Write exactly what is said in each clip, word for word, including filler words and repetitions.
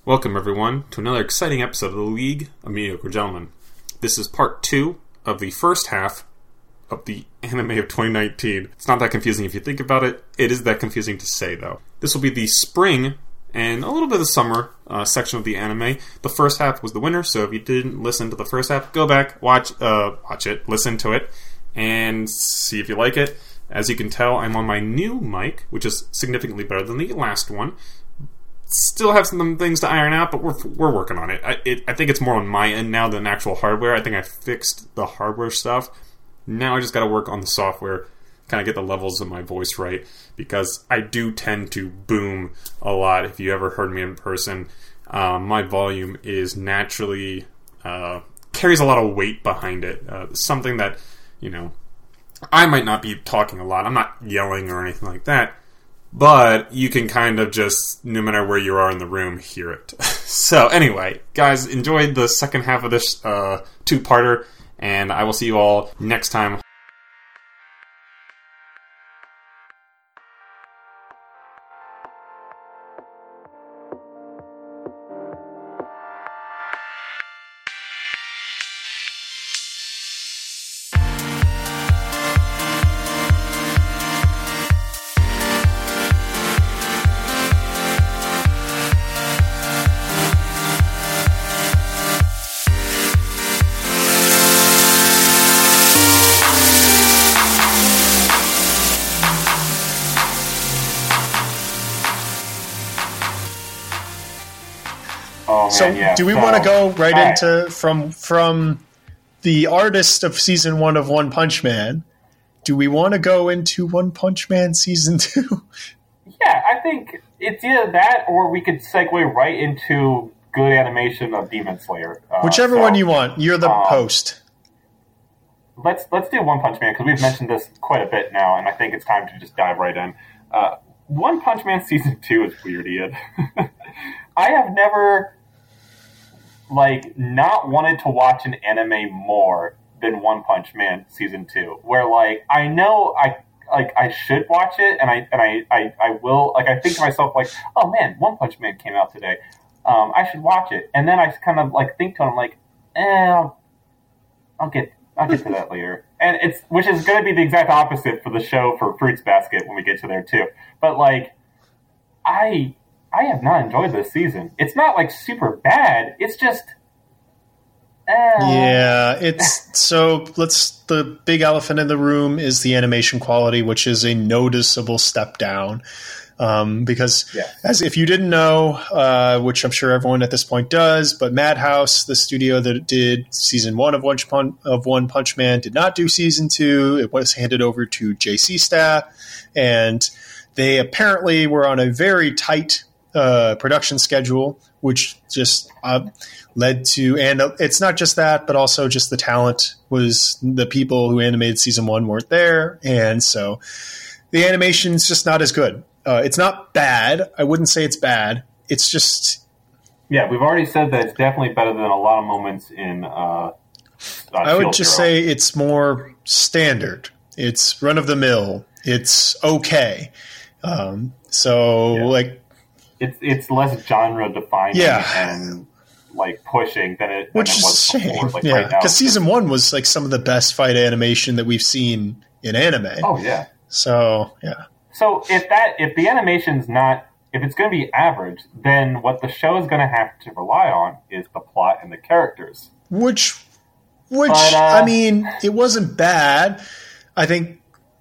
Welcome, everyone, to another exciting episode of the League of Mediocre Gentlemen. This is part two of the first half of the anime of twenty nineteen. It's not that confusing if you think about it. It is that confusing to say, though. This will be the spring and a little bit of the summer uh, section of the anime. The first half was the winter, so if you didn't listen to the first half, go back, watch, uh, watch it, listen to it, and see if you like it. As you can tell, I'm on my new mic, which is significantly better than the last one. Still have some things to iron out, but we're we're working on it. I, it. I think it's more on my end now than actual hardware. I think I fixed the hardware stuff. Now I just got to work on the software, kind of get the levels of my voice right, because I do tend to boom a lot. If you ever heard me in person, um, my volume is naturally uh, carries a lot of weight behind it. Uh, something that, you know, I might not be talking a lot. I'm not yelling or anything like that. But you can kind of just, no matter where you are in the room, hear it. So anyway, guys, enjoy the second half of this uh, two-parter, and I will see you all next time. So, yeah, do we so, want to go right right. into from from the artist of season one of One Punch Man? Do we want to go into One Punch Man season two? Yeah, I think it's either that, or we could segue right into good animation of Demon Slayer. Uh, Whichever so, one you want. You're the um, host. Let's let's do One Punch Man, because we've mentioned this quite a bit now, and I think it's time to just dive right in. Uh, One Punch Man season two is weird, Ian. I have never. like, not wanted to watch an anime more than One Punch Man season two, where, like, I know I, like, I should watch it, and I, and I, I, I will, like, I think to myself, like, oh man, One Punch Man came out today, um, I should watch it, and then I kind of, like, think to it, I'm like, eh, I'll, I'll get, I'll get to that later, and it's, which is going to be the exact opposite for the show for Fruits Basket when we get to there, too, but, like, I... I have not enjoyed this season. It's not, like, super bad. It's just... Eh. Yeah, it's... So, let's... The big elephant in the room is the animation quality, which is a noticeable step down. Um, because, yeah. as if you didn't know, uh, which I'm sure everyone at this point does, but Madhouse, the studio that did season one of One, Punch, of One Punch Man, did not do season two. It was handed over to J C staff, and they apparently were on a very tight... Uh, production schedule, which just uh, led to, and it's not just that, but also just the talent was the people who animated season one weren't there, and so the animation's just not as good. Uh, it's not bad. I wouldn't say it's bad. It's just... Yeah, we've already said that it's definitely better than a lot of moments in uh, uh, I would just Hero. say it's more standard. It's run-of-the-mill. It's okay. Um, so, yeah. like... It's it's less genre defining yeah. and like pushing than it, than Which it was is before. Like, yeah, right now, because season one was like some of the best fight animation that we've seen in anime. Oh yeah. So yeah. So if that if the animation's not if it's going to be average, then what the show is going to have to rely on is the plot and the characters. Which, which but, uh, I mean, it wasn't bad. I think.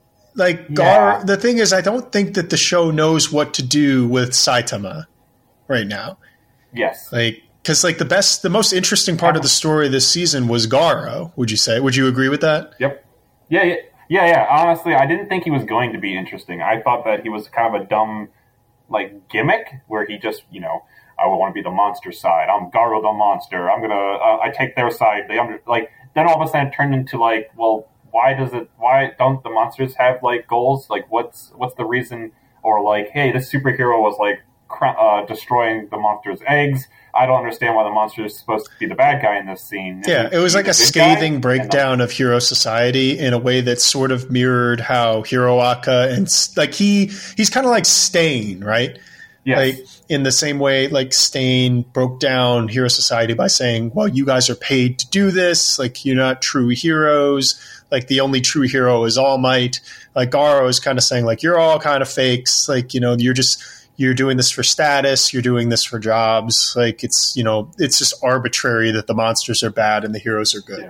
Like, Gar, yeah. the thing is, I don't think that the show knows what to do with Saitama right now. Yes. Like, because, like, the best, the most interesting part of the story this season was Garo, would you say? Would you agree with that? Yep. Yeah, yeah, yeah, yeah. Honestly, I didn't think he was going to be interesting. I thought that he was kind of a dumb, like, gimmick, where he just, you know, I would want to be the monster side. I'm Garo the monster. I'm going to, uh, I take their side. They under, like, then all of a sudden it turned into, like, well, why does it? Why don't the monsters have like goals? Like, what's what's the reason? Or like, hey, this superhero was like cr- uh, destroying the monster's eggs. I don't understand why the monster is supposed to be the bad guy in this scene. Is yeah, he, it was like a scathing guy? breakdown of Hero Society in a way that sort of mirrored how Hiroaka and like he he's kind of like Stain, right? Yes. Like in the same way, like Stain broke down Hero Society by saying, well, you guys are paid to do this. Like, you're not true heroes. Like, the only true hero is All Might. Like, Garo is kind of saying, like, you're all kind of fakes. Like, you know, you're just, you're doing this for status. You're doing this for jobs. Like, it's, you know, it's just arbitrary that the monsters are bad and the heroes are good. Yeah.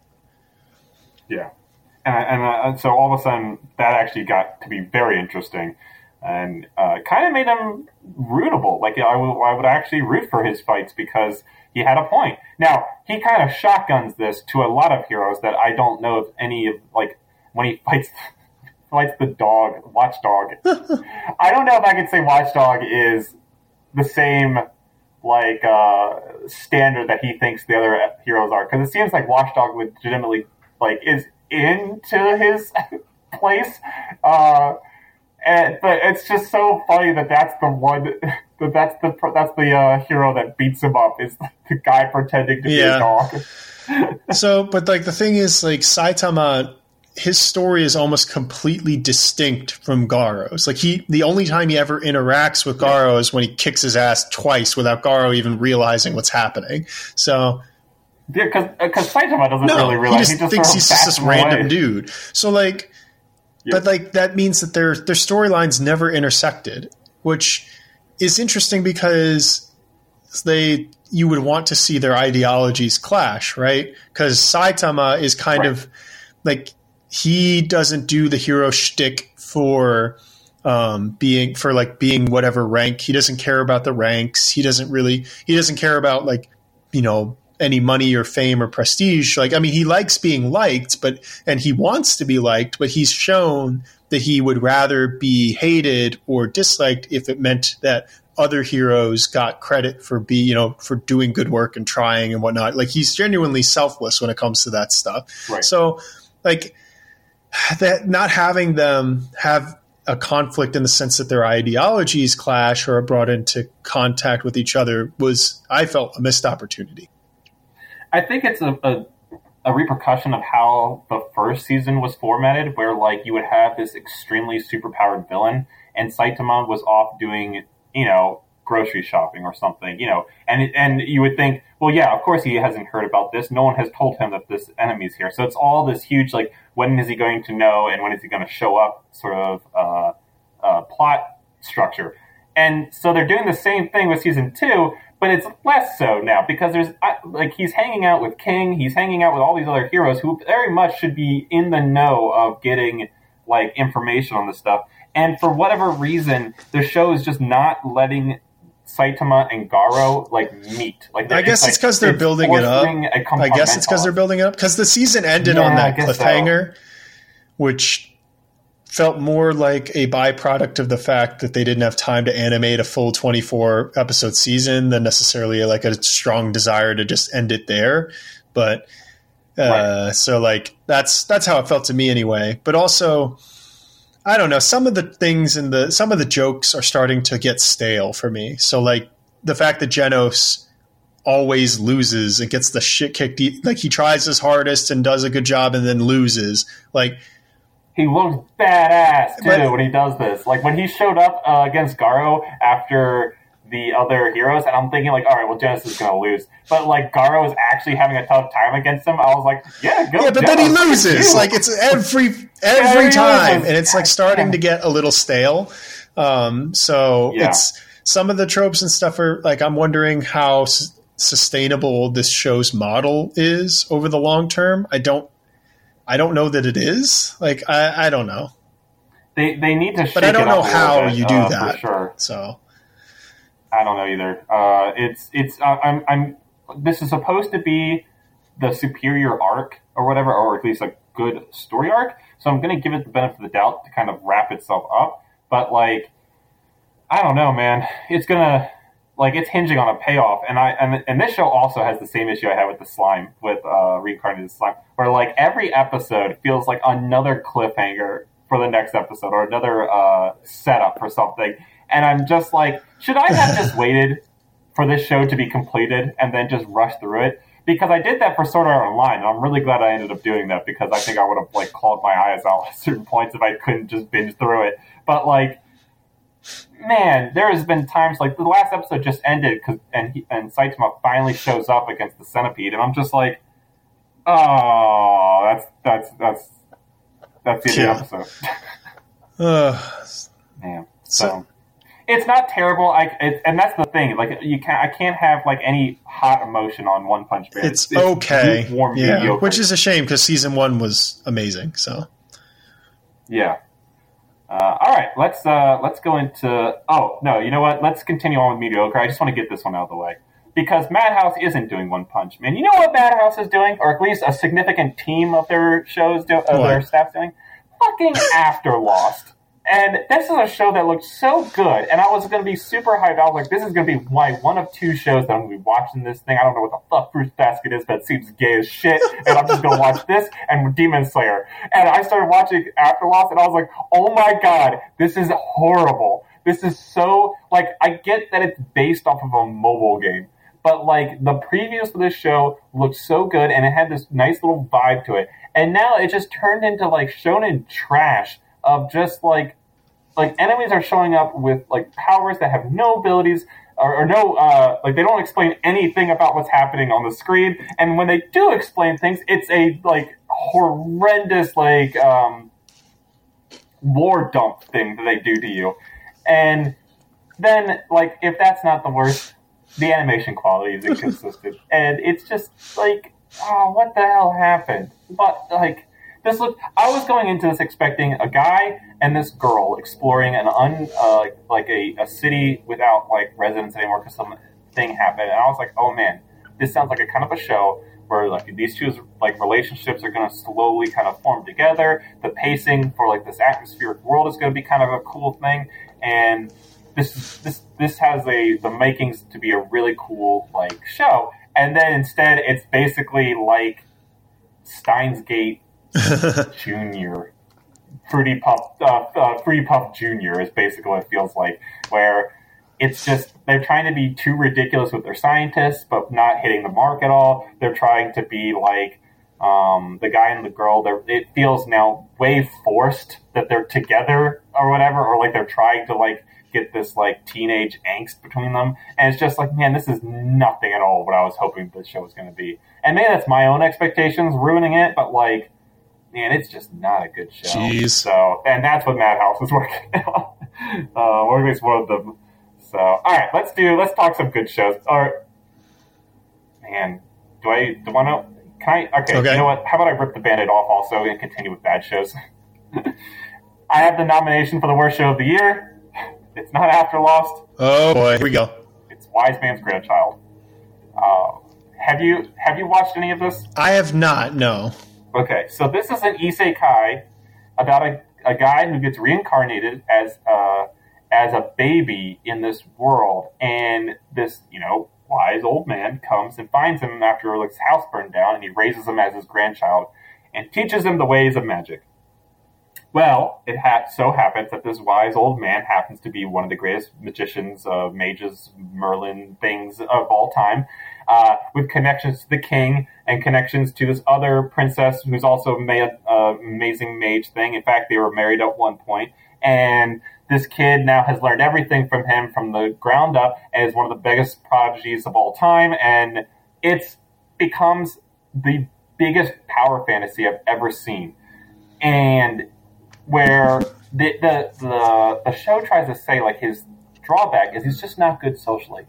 Yeah. And, and, uh, and so all of a sudden, that actually got to be very interesting. And uh, kind of made him rootable. Like, I, w- I would actually root for his fights because he had a point. Now, he kind of shotguns this to a lot of heroes that I don't know if any of, like, when he fights fights the dog, Watchdog. I don't know if I could say Watchdog is the same, like, uh, standard that he thinks the other heroes are. Because it seems like Watchdog legitimately, like, is into his place. Uh... And, but it's just so funny that that's the one that that's the that's the uh, hero that beats him up is the guy pretending to yeah. be a dog. So, but like the thing is, like Saitama, his story is almost completely distinct from Garo's. Like he, the only time he ever interacts with Garo yeah. is when he kicks his ass twice without Garo even realizing what's happening. So. Yeah, because because Saitama doesn't no, really realize. He just, he just thinks he's just this random away. dude. So like. But like that means that their their storylines never intersected, which is interesting because they you would want to see their ideologies clash, right? Because Saitama is kind right. of like he doesn't do the hero shtick for um, being for like being whatever rank. He doesn't care about the ranks. He doesn't really he doesn't care about like you know. any money or fame or prestige. Like, I mean, he likes being liked, but, and he wants to be liked, but he's shown that he would rather be hated or disliked if it meant that other heroes got credit for be, you know, for doing good work and trying and whatnot. Like, he's genuinely selfless when it comes to that stuff. Right. So like that, not having them have a conflict in the sense that their ideologies clash or are brought into contact with each other was, I felt, a missed opportunity. I think it's a, a a repercussion of how the first season was formatted, where like you would have this extremely superpowered villain, and Saitama was off doing you know grocery shopping or something, you know, and and you would think, well, yeah, of course he hasn't heard about this. No one has told him that this enemy's here. So it's all this huge like, when is he going to know, and when is he going to show up? Sort of uh, uh, plot structure, and so they're doing the same thing with season two. But it's less so now because there's like he's hanging out with King, he's hanging out with all these other heroes who very much should be in the know of getting like information on this stuff. And for whatever reason, the show is just not letting Saitama and Garo like meet. Like I guess it's because like, they're building it up. I guess it's because they're building it up because the season ended yeah, on that cliffhanger, so. which felt more like a byproduct of the fact that they didn't have time to animate a full twenty-four episode season than necessarily like a strong desire to just end it there. But uh, right. so like that's that's how it felt to me anyway. But also, I don't know, some of the things in the some of the jokes are starting to get stale for me. So like the fact that Genos always loses and gets the shit kicked, like he tries his hardest and does a good job and then loses, like. He looks badass, too, but, when he does this. Like, when he showed up uh, against Garo after the other heroes, and I'm thinking, like, all right, well, Genesis is going to lose. But, like, Garo is actually having a tough time against him. I was like, yeah, go Yeah, but Genesis. Then he loses. Like, it's every every yeah, time. And it's, like, starting to get a little stale. Um, so yeah. it's some of the tropes and stuff are, like, I'm wondering how s- sustainable this show's model is over the long term. I don't I don't know that it is. Like, I, I don't know. They they need to shake But I don't it know up a how bit, you do uh, that. For sure. So I don't know either. Uh, it's it's uh, I'm I'm this is supposed to be the superior arc or whatever, or at least a good story arc. So I'm going to give it the benefit of the doubt to kind of wrap itself up. But like, I don't know, man. It's gonna like it's hinging on a payoff, and I and and this show also has the same issue I had with the slime with uh, Reincarnated Slime, where like every episode feels like another cliffhanger for the next episode or another uh, setup for something, and I'm just like, should I have just waited for this show to be completed and then just rush through it? Because I did that for Sword Art Online, and I'm really glad I ended up doing that because I think I would have like clawed my eyes out at certain points if I couldn't just binge through it. But like, man, there has been times like the last episode just ended because and he, and Saitama finally shows up against the Centipede, and I'm just like, oh, that's that's that's that's the end yeah. of the episode. uh, Man, so, so it's not terrible. I it, and that's the thing. Like you can't I can't have like any hot emotion on One Punch Man. It's, it's okay, warm, yeah, mediocre. Which is a shame because season one was amazing. So yeah. Uh, all right, let's uh, let's go into. Oh no, you know what? Let's continue on with mediocre. I just want to get this one out of the way because Madhouse isn't doing One Punch Man. You know what Madhouse is doing, or at least a significant team of their shows, do, of their staff's doing? Fucking After Lost. And this is a show that looked so good, and I was going to be super hyped. I was like, this is going to be my one of two shows that I'm going to be watching this thing. I don't know what the fuck Fruits Basket is, but it seems gay as shit, and I'm just going to watch this and Demon Slayer. And I started watching After Lost, and I was like, oh my god, this is horrible. This is so, like, I get that it's based off of a mobile game, but, like, the previews for this show looked so good, and it had this nice little vibe to it. And now it just turned into, like, shonen trash. Of just like, like enemies are showing up with like powers that have no abilities or, or no, uh, like they don't explain anything about what's happening on the screen. And when they do explain things, it's a like horrendous like um, lore dump thing that they do to you. And then like if that's not the worst, the animation quality is inconsistent, and it's just like, oh, what the hell happened? But like. This look, I was going into this expecting a guy and this girl exploring an un, uh, like a, a city without like residents anymore because something happened, and I was like, oh man, this sounds like a kind of a show where like these two like relationships are going to slowly kind of form together. The pacing for like this atmospheric world is going to be kind of a cool thing, and this this this has a the makings to be a really cool like show. And then instead, it's basically like Steins Gate. Junior, Fruity Puff, uh, uh, Fruity Puff Junior is basically what it feels like, where it's just they're trying to be too ridiculous with their scientists, but not hitting the mark at all. They're trying to be like um, the guy and the girl. They're, it feels now way forced that they're together or whatever, or like they're trying to like get this like teenage angst between them, and it's just like, man, this is nothing at all what I was hoping the show was going to be. And maybe that's my own expectations ruining it, but like. Man, it's just not a good show. Jeez. So, and that's what Madhouse is working on. uh, or at least one of them. So, all right, let's do. Let's talk some good shows. Or, man, do I do want to? Can I? Okay, okay. You know what? How about I rip the Band-Aid off also and continue with bad shows? I have the nomination for the worst show of the year. It's not After Lost. Oh boy, here we go. It's Wise Man's Grandchild. Uh, have you have you watched any of this? I have not. No. Okay, so this is an isekai about a, a guy who gets reincarnated as uh, as a baby in this world, and this, you know, wise old man comes and finds him after like, his house burned down, and he raises him as his grandchild and teaches him the ways of magic. Well, it ha- so happens that this wise old man happens to be one of the greatest magicians, uh, mages, Merlin things of all time, uh, with connections to the king and connections to this other princess who's also an uh, amazing mage thing. In fact, they were married at one point, and this kid now has learned everything from him from the ground up and is one of the biggest prodigies of all time, and it becomes the biggest power fantasy I've ever seen. And where the, the the the show tries to say like his drawback is he's just not good socially.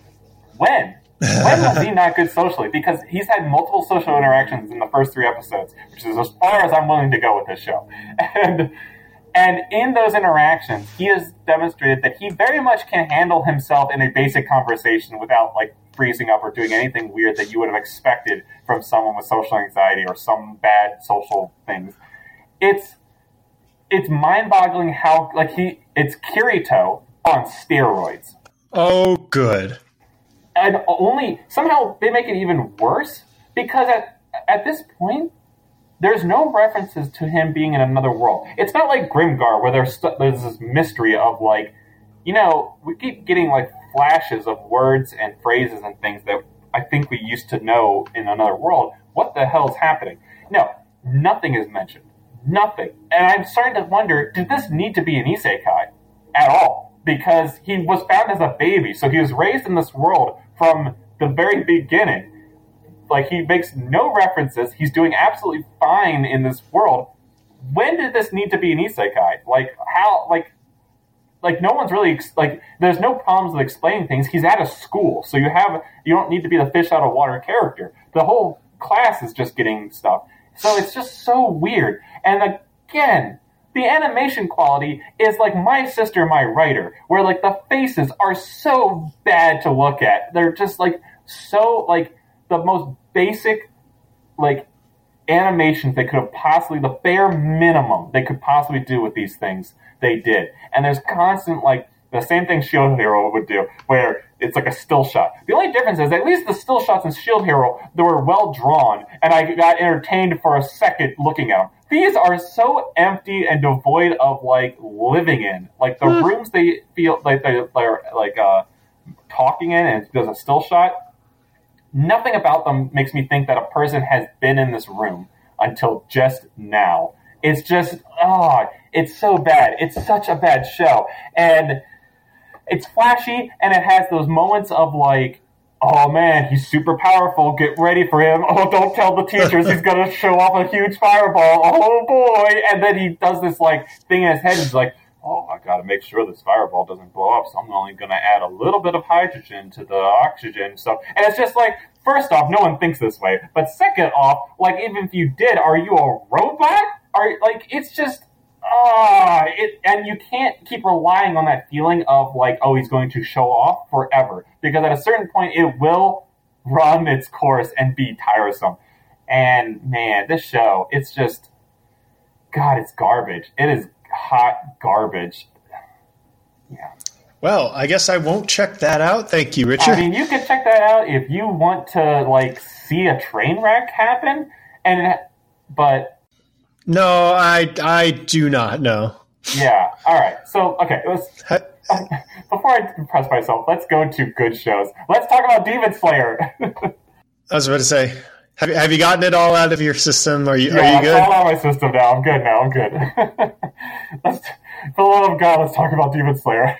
When? When was he not good socially? Because he's had multiple social interactions in the first three episodes, which is as far as I'm willing to go with this show. And and in those interactions, he has demonstrated that he very much can handle himself in a basic conversation without like freezing up or doing anything weird that you would have expected from someone with social anxiety or some bad social things. It's it's mind-boggling how like he it's Kirito on steroids. Oh, good. And only somehow they make it even worse because at at this point there's no references to him being in another world. It's not like Grimgar where there's st- there's this mystery of like, you know, we keep getting like flashes of words and phrases and things that I think we used to know in another world. What the hell is happening? No, nothing is mentioned. Nothing. And I'm starting to wonder, did this need to be an isekai at all? because he was found as a baby. So he was raised in this world from the very beginning. Like, he makes no references. He's doing absolutely fine in this world. When did this need to be an isekai? Like, how, like, like no one's really, like, there's no problems with explaining things. He's at a school, so you have, you don't need to be the fish out of water character. The whole class is just getting stuff. So it's just so weird. And again, the animation quality is like My Sister, My Writer, where, like, the faces are so bad to look at. They're just, like, so, like, the most basic, like, animations they could have possibly, the bare minimum they could possibly do with these things, they did. And there's constant, like, the same thing Shield Hero would do, where it's like a still shot. The only difference is at least the still shots in Shield Hero, they were well drawn, and I got entertained for a second looking at them. These are so empty and devoid of, like, living in. Like, the mm. rooms they feel like they're, they're like uh, talking in, and there's a still shot. Nothing about them makes me think that a person has been in this room until just now. It's just, oh, it's so bad. It's such a bad show. And it's flashy, and it has those moments of, like, oh, man, he's super powerful. Get ready for him. Oh, don't tell the teachers. He's going to show off a huge fireball. Oh, boy. And then he does this, like, thing in his head. He's like, oh, I got to make sure this fireball doesn't blow up, so I'm only going to add a little bit of hydrogen to the oxygen stuff. And it's just like, first off, no one thinks this way. But second off, like, even if you did, are you a robot? Are, like, it's just, ah, uh, it, and you can't keep relying on that feeling of, like, oh, he's going to show off forever. Because at a certain point, it will run its course and be tiresome. And, man, this show, it's just, God, it's garbage. It is hot garbage. Yeah. Well, I guess I won't check that out. Thank you, Richard. I mean, you can check that out if you want to, like, see a train wreck happen. And, but no, I I do not know. Yeah. All right. So, okay, let's, uh, before I impress myself, let's go to good shows. Let's talk about Demon Slayer. I was about to say, have you, have you gotten it all out of your system? Are you, yeah, are you good? It's all out of my system now. I'm good now. I'm good. let's, for the love of God, let's talk about Demon Slayer.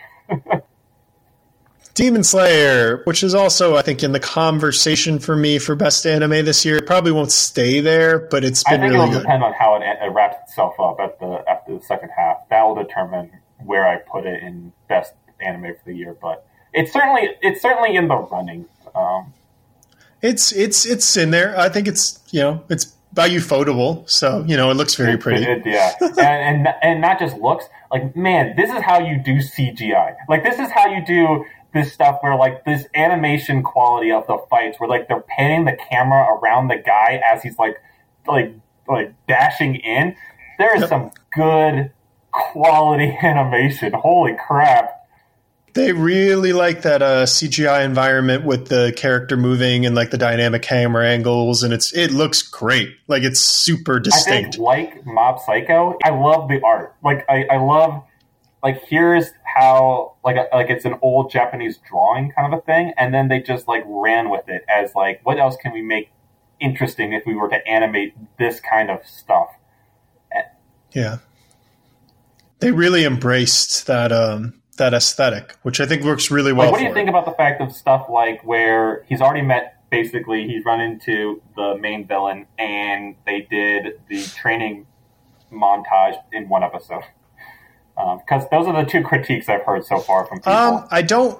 Demon Slayer, which is also, I think, in the conversation for me for best anime this year. It probably won't stay there, but it's been really good. I think it'll depend on how it, it wraps itself up at the after the second half. That will determine where I put it in best anime for the year. But it's certainly it's certainly in the running. Um, it's it's it's in there. I think it's you know it's by Ufotable, so you know it looks very pretty. It, it, yeah, and, and and not just looks. Like, man, this is how you do C G I. Like, this is how you do this stuff where, like, this animation quality of the fights where, like, they're panning the camera around the guy as he's, like, like, like dashing in. There is yep. some good quality animation. Holy crap. They really like that uh, C G I environment with the character moving and, like, the dynamic camera angles, and it's it looks great. Like, it's super distinct. I think, like Mob Psycho, I love the art. Like, I, I love, like, here's how, like, a, like it's an old Japanese drawing kind of a thing, and then they just, like, ran with it as, like, what else can we make interesting if we were to animate this kind of stuff? Yeah. They really embraced that, um, that aesthetic, which I think works really well. Like, what do for you think it. about the fact of stuff like where he's already met, basically, he's run into the main villain, and they did the training montage in one episode? Because um, those are the two critiques I've heard so far from people. Um, I don't,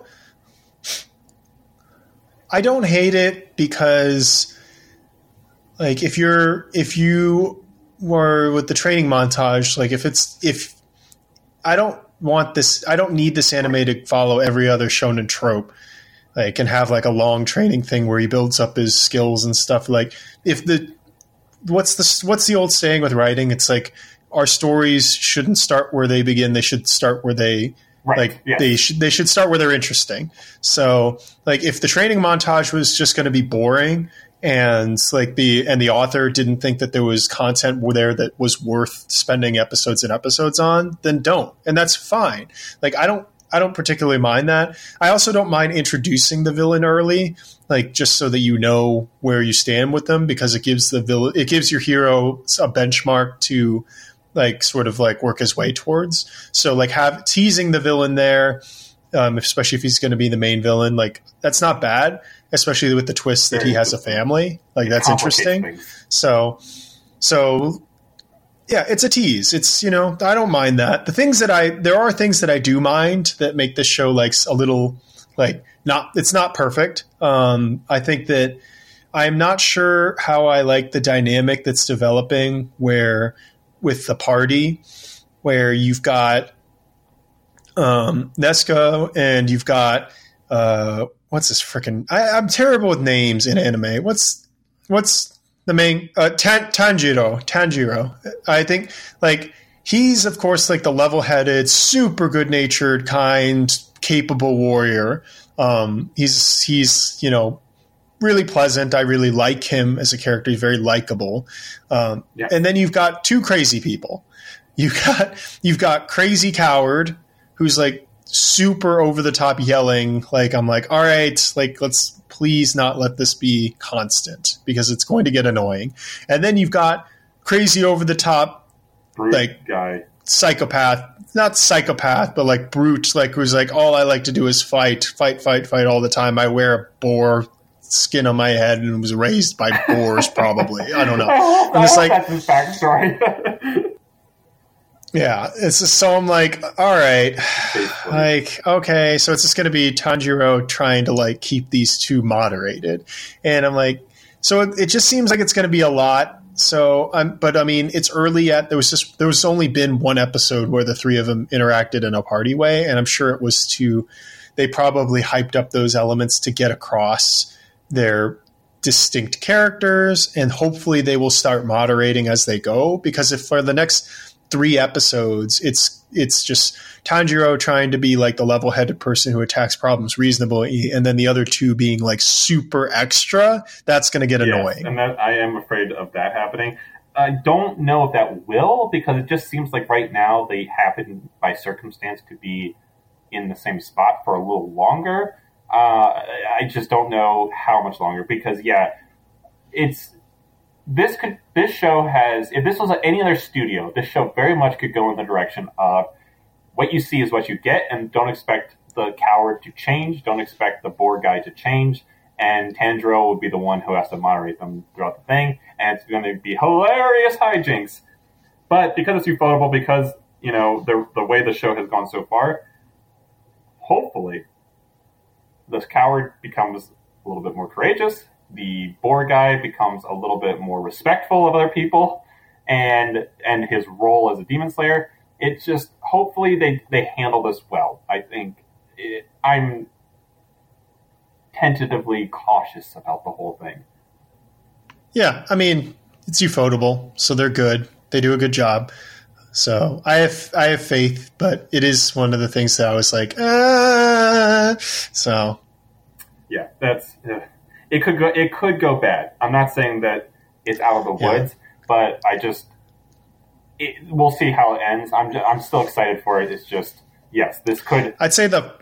I don't hate it because, like, if you're if you were with the training montage, like, if it's if I don't. want this I don't need this anime to follow every other shonen trope, like, and have, like, a long training thing where he builds up his skills and stuff. Like, if the what's the what's the old saying with writing? It's like, our stories shouldn't start where they begin, they should start where they right. like yes. they should they should start where they're interesting. So, like, if the training montage was just going to be boring, and like the and the author didn't think that there was content there that was worth spending episodes and episodes on, then don't. And that's fine. Like, I don't I don't particularly mind that. I also don't mind introducing the villain early, like, just so that you know where you stand with them, because it gives the villain it gives your hero a benchmark to like sort of like work his way towards. So like have teasing the villain there, um, especially if he's going to be the main villain, like that's not bad, especially with the twist that he has a family. Like that's interesting. Things. So, so yeah, it's a tease. It's, you know, I don't mind that. The things that I, there are things that I do mind that make this show like a little like not, it's not perfect. Um, I think that I'm not sure how I like the dynamic that's developing where with the party where you've got um, Nesco and you've got uh, what's this freaking I'm terrible with names in anime. What's what's the main uh, Tan- Tanjiro Tanjiro. I think like he's of course like the level-headed, super good-natured, kind, capable warrior. Um, he's he's you know really pleasant. I really like him as a character. He's very likable. Um, yeah. And then you've got two crazy people. You've got you've got Crazy Coward, who's like super over the top yelling. Like I'm like, all right, like let's please not let this be constant because it's going to get annoying. And then you've got crazy over the top, brute like guy, psychopath, not psychopath, but like brute, like who's like all I like to do is fight, fight, fight, fight all the time. I wear a boar skin on my head and was raised by boars probably. I don't know. I and it's like that's his backstory. Yeah, it's just, so I'm like, all right, like okay, so it's just going to be Tanjiro trying to like keep these two moderated, and I'm like, so it, it just seems like it's going to be a lot. So I'm, but I mean, it's early yet. There was just there was only been one episode where the three of them interacted in a party way, and I'm sure it was to they probably hyped up those elements to get across their distinct characters, and hopefully they will start moderating as they go. Because if for the next three episodes, it's it's just Tanjiro trying to be like the level-headed person who attacks problems reasonably, and then the other two being like super extra, that's going to get yes, annoying. And that, I am afraid of that happening. I don't know if that will, because it just seems like right now they happen by circumstance to be in the same spot for a little longer. Uh, I just don't know how much longer, because yeah, it's this could this show has if this was any other studio, this show very much could go in the direction of what you see is what you get, and don't expect the coward to change, don't expect the board guy to change, and Tanjiro would be the one who has to moderate them throughout the thing, and it's going to be hilarious hijinks. But because it's ufotable, because you know the the way the show has gone so far, hopefully this coward becomes a little bit more courageous. The boar guy becomes a little bit more respectful of other people, and and his role as a demon slayer. It's just hopefully they, they handle this well. I think it, I'm tentatively cautious about the whole thing. Yeah, I mean it's ufotable, so they're good. They do a good job. So I have I have faith, but it is one of the things that I was like, ah. So yeah, that's uh, it could go it could go bad. I'm not saying that it's out of the woods, yeah. but I just it, we'll see how it ends. I'm just, I'm still excited for it. It's just yes, this could. I'd say the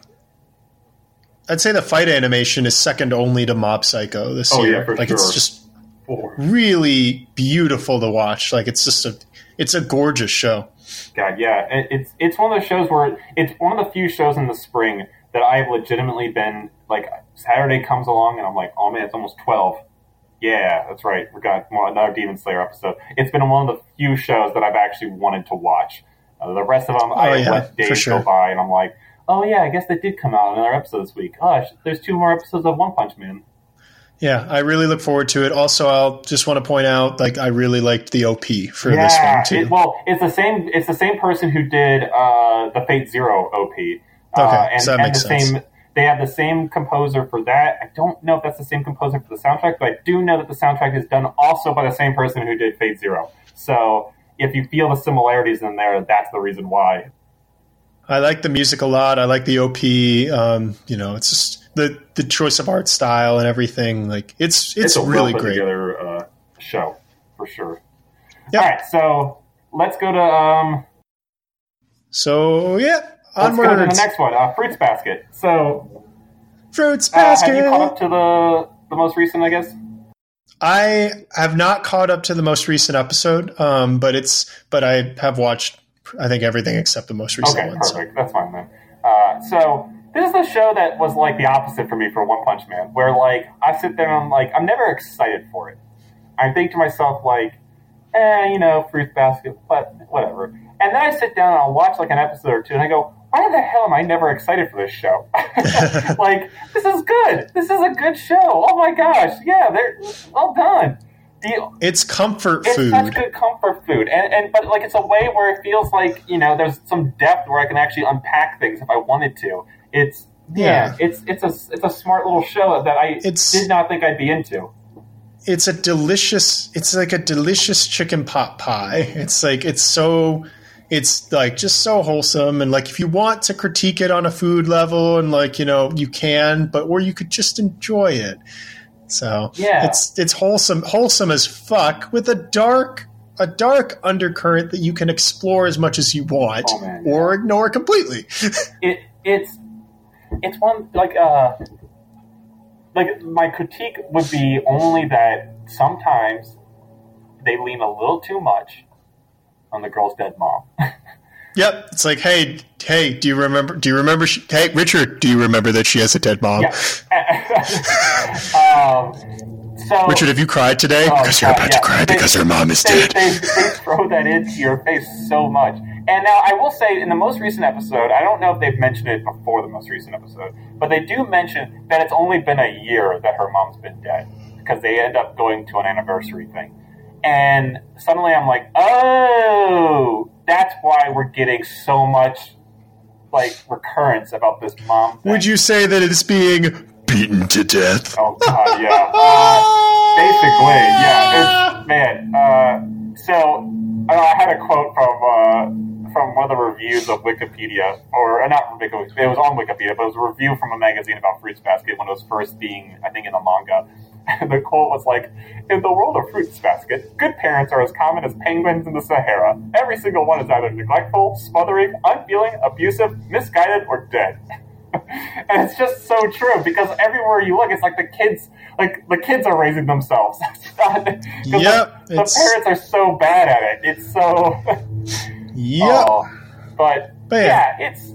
I'd say the fight animation is second only to Mob Psycho this oh, year. Yeah, for like sure. It's just really beautiful to watch. Like it's just a it's a gorgeous show. God, yeah, it, it's it's one of those shows where it's one of the few shows in the spring that I have legitimately been like Saturday comes along and I'm like, oh man, it's almost twelve. Yeah, that's right. We got more, another Demon Slayer episode. It's been one of the few shows that I've actually wanted to watch. Uh, the rest of them, oh, I yeah, let days sure. go by, and I'm like, oh yeah, I guess they did come out another episode this week. Gosh, there's two more episodes of One Punch Man. Yeah, I really look forward to it. Also, I'll just want to point out, like, I really liked the O P for yeah, this one too. It, well, it's the same. It's the same person who did uh, the Fate Zero O P. Okay, uh, and, so that and makes the sense. Same, they have the same composer for that. I don't know if that's the same composer for the soundtrack, but I do know that the soundtrack is done also by the same person who did Fate Zero. So if you feel the similarities in there, that's the reason why. I like the music a lot. I like the O P. Um, you know, it's just the the choice of art style and everything. Like it's it's, it's a really well put great. Together uh, show for sure. Yep. All right, so let's go to um. So yeah. Let's Onwards. go to the next one, uh, Fruits Basket. So, Fruits uh, Basket. have you caught up to the the most recent, I guess? I have not caught up to the most recent episode, um, but it's but I have watched I think everything except the most recent okay, one. Perfect. So. That's fine then. Uh, so this is the show that was like the opposite for me for One Punch Man, where like I sit there and I'm like I'm never excited for it. I think to myself like, eh, you know, Fruits Basket, but whatever. And then I sit down and I'll watch like an episode or two, and I go, why the hell am I never excited for this show? Like, this is good. This is a good show. Oh my gosh, yeah, they're well done. The, it's comfort it's food. It's such good comfort food, and and but like it's a way where it feels like you know there's some depth where I can actually unpack things if I wanted to. It's yeah, yeah it's it's a it's a smart little show that I it's, did not think I'd be into. It's a delicious. It's like a delicious chicken pot pie. It's like it's so. It's like just so wholesome, and like if you want to critique it on a food level, and like you know you can, but or you could just enjoy it. So yeah, it's it's wholesome, wholesome as fuck with a dark a dark undercurrent that you can explore as much as you want, oh, man, or yeah. ignore completely. it it's it's one like uh like my critique would be only that sometimes they lean a little too much on the girl's dead mom. Yep, it's like, hey, hey, do you remember? Do you remember? She, hey, Richard, do you remember that she has a dead mom? Yeah. um, so Richard, have you cried today? Oh, because you're God, about yeah. to cry they, because her mom is they, dead. They, they throw that into your face so much. And now I will say, in the most recent episode, I don't know if they've mentioned it before the most recent episode, but they do mention that it's only been a year that her mom's been dead because they end up going to an anniversary thing. And suddenly I'm like, oh, that's why we're getting so much, like, recurrence about this mom thing. Would you say that it's being beaten to death? Oh, God, yeah. Uh, basically, yeah. It's, man, uh, so uh, I had a quote from uh, from one of the reviews of Wikipedia, or uh, not Wikipedia, it was on Wikipedia, but it was a review from a magazine about Fruits Basket when it was first being, I think, in the manga. And the quote was like, in the world of Fruits Basket, good parents are as common as penguins in the Sahara. Every single one is either neglectful, smothering, unfeeling, abusive, misguided, or dead. And it's just so true, because everywhere you look, it's like the kids, like the kids are raising themselves. Not, yep, the, the parents are so bad at it. It's so... Yep. Oh, but, Bam. yeah, it's...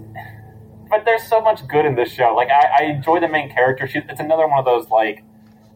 But there's so much good in this show. Like, I, I enjoy the main character. She, it's another one of those, like,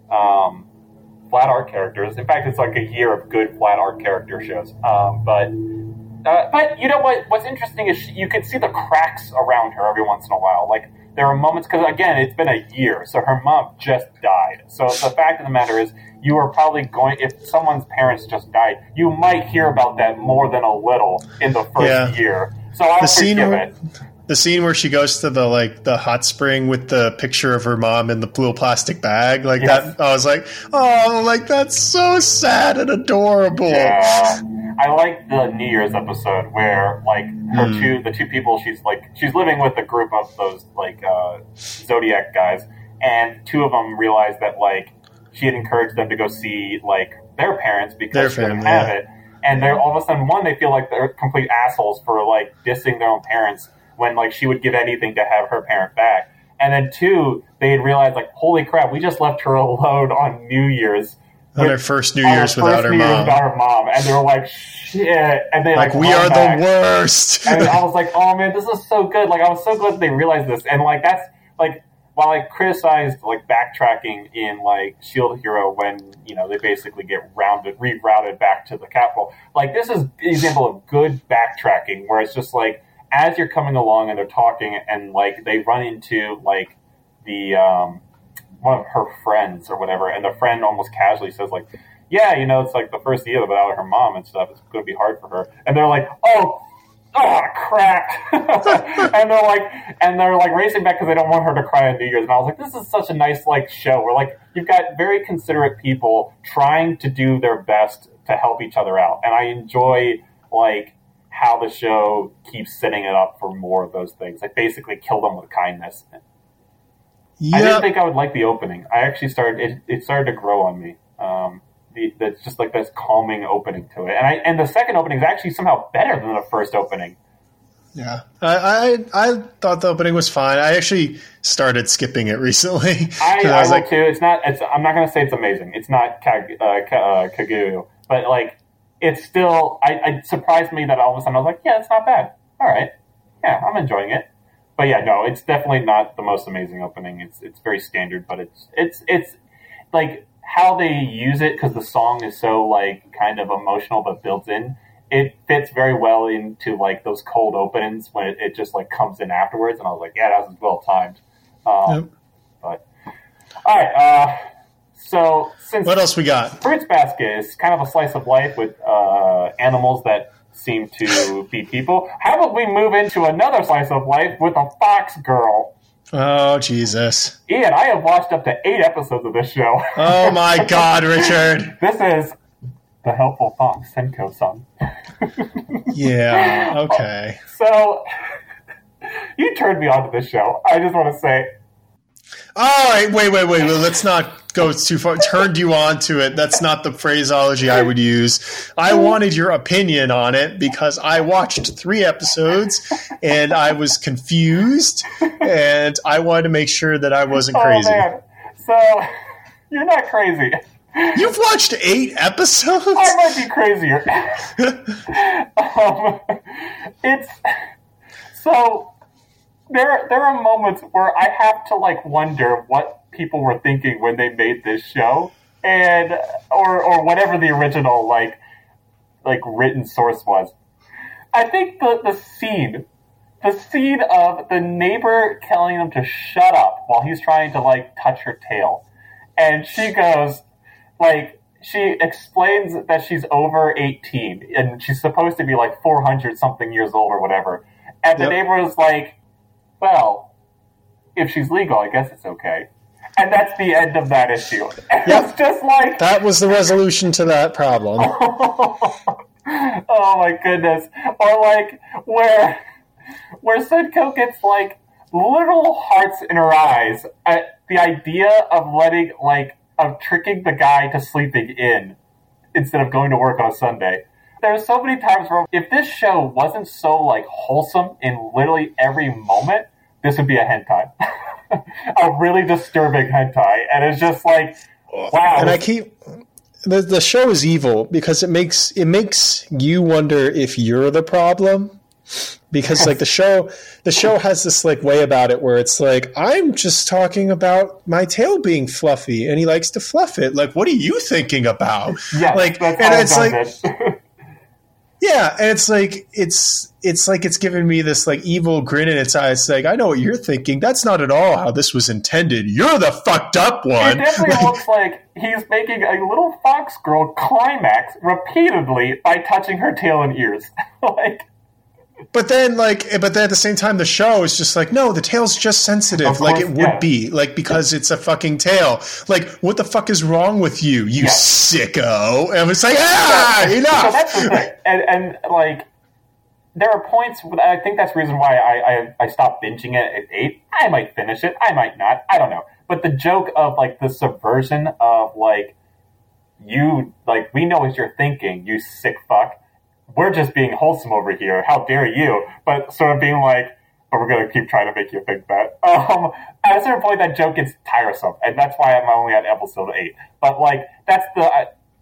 Um, flat art characters. In fact, it's like a year of good flat art character shows. Um, but uh, but you know what? What's interesting is she, you can see the cracks around her every once in a while. Like there are moments because again, it's been a year, so her mom just died. So the fact of the matter is, you are probably going. If someone's parents just died, you might hear about that more than a little in the first yeah. year. So I'll forgive where- it. The scene where she goes to the like the hot spring with the picture of her mom in the blue plastic bag, like yes. that, I was like, oh, like that's so sad and adorable. Yeah, I like the New Year's episode where like her mm. two, the two people she's like she's living with a group of those like uh, Zodiac guys, and two of them realize that like she had encouraged them to go see like their parents because their she didn't family, have yeah. it, and they're all of a sudden one they feel like they're complete assholes for like dissing their own parents. When like she would give anything to have her parent back, and then two, they had realized like, holy crap, we just left her alone on New Year's, on with, her first New Year's her without first her New Year's mom. without her mom, and they were like, shit, and they like, like we are back. the worst. And I was like, oh man, this is so good. Like I was so glad that they realized this, and like that's like while I criticized like backtracking in like Shield Hero when you know they basically get rounded, rerouted back to the capital, like this is an example of good backtracking where it's just like. As you're coming along and they're talking and like they run into like the um, one of her friends or whatever, and the friend almost casually says like, "Yeah, you know, it's like the first year without her mom and stuff. It's going to be hard for her." And they're like, "Oh, oh crap!" and they're like, and they're like racing back because they don't want her to cry on New Year's. And I was like, "This is such a nice like show where like you've got very considerate people trying to do their best to help each other out," and I enjoy like. How the show keeps setting it up for more of those things. Like basically kill them with kindness. Yep. I didn't think I would like the opening. I actually started, it, it started to grow on me. Um, the, that's just like this calming opening to it. And I, and the second opening is actually somehow better than the first opening. Yeah, I, I I thought the opening was fine. I actually started skipping it recently. I, I, I was will like, too. It's not. It's. I'm not going to say it's amazing. It's not Kag, uh, Ka- uh, Kaguya, but like it's still. I, it surprised me that all of a sudden I was like, yeah, it's not bad. All right, yeah, I'm enjoying it. But yeah, no, it's definitely not the most amazing opening. It's it's very standard, but it's it's it's like how they use it because the song is so like kind of emotional but built in. It fits very well into like those cold openings when it, it just like comes in afterwards, and I was like, yeah, that was well timed. Um, yep. But all right, uh, so since what else we got? Fruits Basket is kind of a slice of life with uh, animals that seem to be people. How about we move into another slice of life with a fox girl? Oh, Jesus. Ian, I have watched up to eight episodes of this show. Oh, my God, Richard. This is The Helpful Fox, Senko-san. Yeah, okay. So, you turned me on to this show. I just want to say. All right, wait, wait, wait. Let's not go too far. Turned you on to it. That's not the phraseology I would use. I wanted your opinion on it because I watched three episodes and I was confused, and I wanted to make sure that I wasn't crazy. Oh, man. So, you're not crazy. You've watched eight episodes? I might be crazier. um, it's so there. There are moments where I have to like wonder what people were thinking when they made this show, and or or whatever the original like like written source was. I think the the scene, the scene of the neighbor telling him to shut up while he's trying to like touch her tail, and she goes. Like, she explains that she's over eighteen, and she's supposed to be, like, four hundred something years old or whatever. And the yep. neighbor is like, well, if she's legal, I guess it's okay. And that's the end of that issue. And yep. It's just like... That was the resolution to that problem. Oh, my goodness. Or, like, where, where Senko gets, like, literal hearts in her eyes at the idea of letting, like, of tricking the guy to sleeping in instead of going to work on a Sunday. There's so many times where if this show wasn't so like wholesome in literally every moment, this would be a hentai. A really disturbing hentai. And it's just like, wow. And I keep the the show is evil because it makes it makes you wonder if you're the problem. Because like the show the show has this like way about it where it's like, I'm just talking about my tail being fluffy and he likes to fluff it. Like, what are you thinking about? Yeah, like that's and how it's like it. yeah, and it's like it's it's like it's giving me this like evil grin in its eye. It's like, I know what you're thinking. That's not at all how this was intended. You're the fucked up one. It definitely like, looks like he's making a little fox girl climax repeatedly by touching her tail and ears. Like But then, like, but then at the same time, the show is just like, no, the tail's just sensitive, course, like it would yeah. be, like because it's a fucking tail. Like, what the fuck is wrong with you, you yeah. sicko? And it's like, ah, so, enough. So that's the thing, and, and like, there are points. I think that's the reason why I, I I stopped binging it at eight. I might finish it, I might not, I don't know. But the joke of like the subversion of like you, like we know what you're thinking, you sick fuck. We're just being wholesome over here. How dare you? But sort of being like, but we're going to keep trying to make you think that. Um, at a certain point, that joke gets tiresome. And that's why I'm only at episode eight. But, like, that's the... Uh,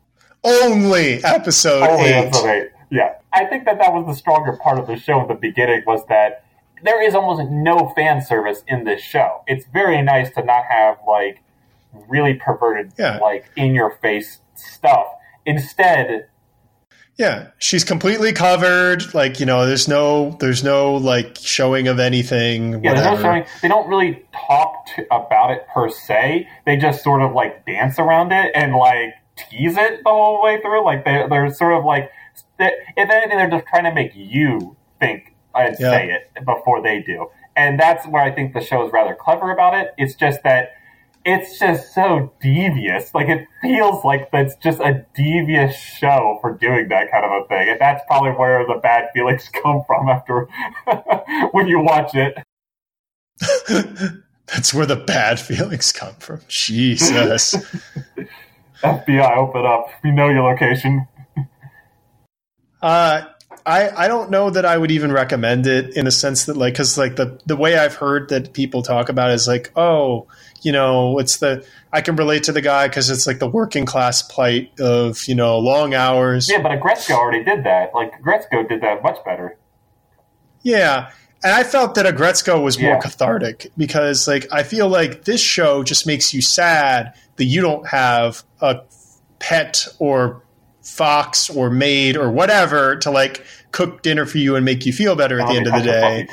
only episode only eight. episode eight. Yeah. I think that that was the stronger part of the show in the beginning, was that there is almost no fan service in this show. It's very nice to not have, like, really perverted, yeah. like, in-your-face stuff. Instead... Yeah, she's completely covered. Like, you know, there's no, there's no like showing of anything. Yeah, whatever. there's no showing. They don't really talk to, about it per se. They just sort of like dance around it and like tease it the whole way through. Like they, they're sort of like, if anything, they're just trying to make you think and yeah. say it before they do. And that's where I think the show is rather clever about it. It's just that it's just so devious. Like, it feels like that's just a devious show for doing that kind of a thing. And that's probably where the bad feelings come from after when you watch it. That's where the bad feelings come from. Jesus. F B I, open up. We know your location. Uh, I, I don't know that I would even recommend it in a sense that like, cause like the, the way I've heard that people talk about it is like, oh, you know, it's the, I can relate to the guy cause it's like the working class plight of, you know, long hours. Yeah, but Agretzko already did that. Like Agretzko did that much better. Yeah. And I felt that Agretzko was Yeah. more cathartic because like, I feel like this show just makes you sad that you don't have a pet or fox or maid or whatever to like cook dinner for you and make you feel better at the end of the day.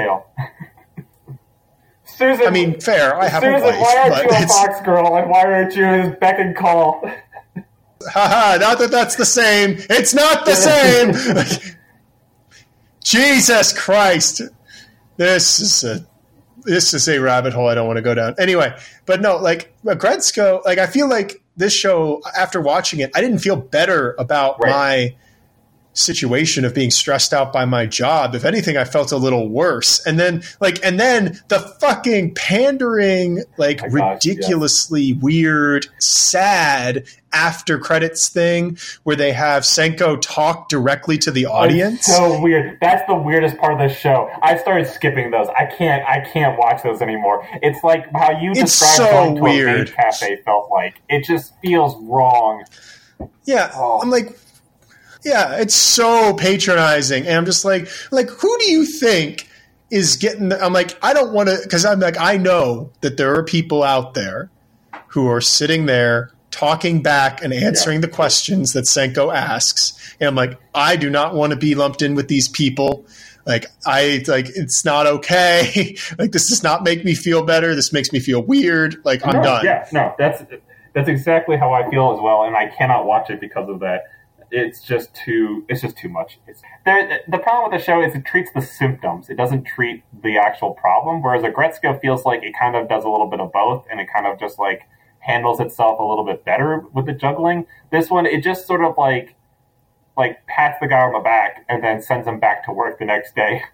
Susan, I mean, fair. I have Susan, a wife, why aren't but you a it's, fox girl and why aren't you his beck and call? haha, not that that's the same. It's not the same. Jesus Christ. This is a this is a rabbit hole I don't want to go down. Anyway, but no, like Agretzko, like I feel like this show, after watching it, I didn't feel better about Right. my situation of being stressed out by my job. If anything, I felt a little worse. And then like and then the fucking pandering, like Oh my gosh, ridiculously weird, sad after credits thing where they have Senko talk directly to the audience. It's so weird. That's the weirdest part of the show. I started skipping those. I can't. I can't watch those anymore. It's like how you It's described so going to a weird. maid cafe felt like. It just feels wrong. Yeah, Oh. I'm like, yeah, it's so patronizing, and I'm just like, like, who do you think is getting? The, I'm like, I don't want to, because I'm like, I know that there are people out there who are sitting there talking back and answering Yeah. the questions that Senko asks, and I'm like, I do not want to be lumped in with these people. Like, I like, it's not okay. Like, this does not make me feel better. This makes me feel weird. Like, I'm no, done. Yeah, no, that's that's exactly how I feel as well, and I cannot watch it because of that. It's just too. It's just too much. It's, there, the problem with the show is it treats the symptoms. It doesn't treat the actual problem. Whereas Agretzko feels like it kind of does a little bit of both, and it kind of just like handles itself a little bit better with the juggling. This one, it just sort of like like pats the guy on the back and then sends him back to work the next day.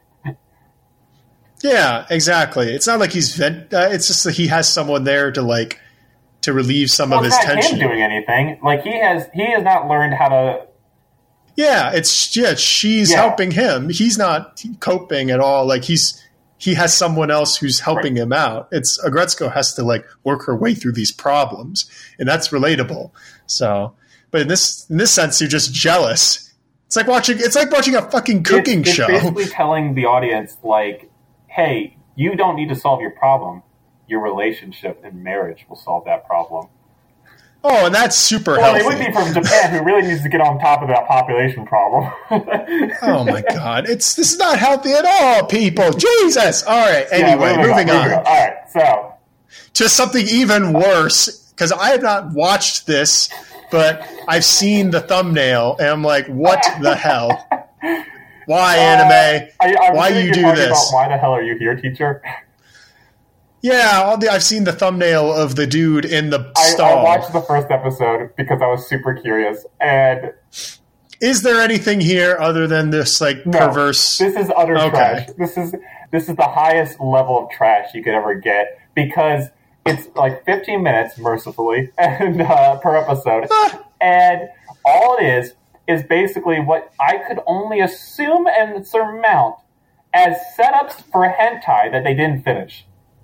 Yeah, exactly. It's not like he's vent. Uh, it's just that he has someone there to like to relieve some Well, of it's his not tension. him doing anything. Like he has, he has not learned how to. Yeah, it's yeah. She's Yeah. helping him. He's not coping at all. Like he's he has someone else who's helping Right. him out. It's Agretzko has to like work her way through these problems, and that's relatable. So, but in this in this sense, you're just jealous. It's like watching. It's like watching a fucking cooking it's, it's show. basically telling the audience, like, hey, you don't need to solve your problem. Your relationship and marriage will solve that problem. Oh, and that's super Well, it healthy. would be from Japan, who really needs to get on top of that population problem. Oh my God! It's this is not healthy at all, people. Jesus! All right. Anyway, Yeah, moving on, All right, so to something even worse because I have not watched this, but I've seen the thumbnail and I'm like, what the hell? Why anime? I, I'm Why sure you you're do talking this? About why the hell are you here, teacher? Yeah, all the, I've seen the thumbnail of the dude in the I, stall. I watched the first episode because I was super curious, and Is there anything here other than this like no, perverse? This is utter Okay. trash. This is this is the highest level of trash you could ever get because it's like fifteen minutes, mercifully, and uh, per episode, and all it is is basically what I could only assume and surmount as setups for hentai that they didn't finish.